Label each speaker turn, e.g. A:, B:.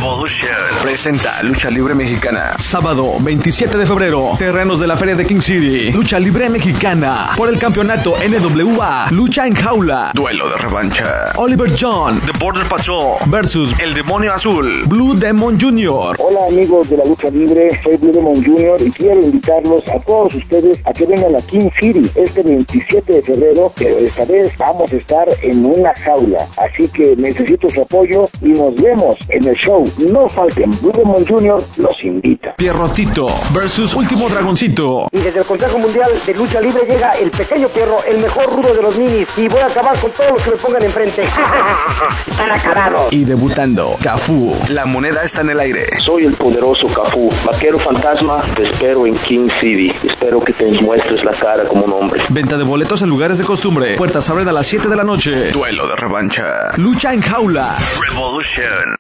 A: Revolution presenta Lucha Libre Mexicana.
B: Sábado 27 de febrero, terrenos de la Feria de King City. Lucha Libre Mexicana por el campeonato NWA. Lucha en jaula.
A: Duelo de revancha.
B: Oliver John,
A: The Border Patrol
B: versus
A: El Demonio Azul.
B: Blue Demon Jr.
C: Hola amigos de la lucha libre, soy Blue Demon Jr. y quiero invitarlos a todos ustedes a que vengan a King City este 27 de febrero, pero esta vez vamos a estar en una jaula, así que necesito su apoyo y nos vemos en el show. No falten, Blue Demon Jr. los invita.
B: Pierrotito versus Último Dragoncito.
D: Y desde el Consejo Mundial de Lucha Libre llega el pequeño Pierro, el mejor rudo de los minis, y voy a acabar con todos los que me pongan enfrente. Están acabados.
B: Y debutando, Cafú.
A: La moneda está en el aire.
E: Soy el poderoso Cafú, vaquero fantasma. Te espero en King City. Espero que te muestres la cara como un hombre.
B: Venta de boletos en lugares de costumbre. Puertas abren a las 7 de la noche.
A: Duelo de revancha.
B: Lucha en jaula.
A: Revolution.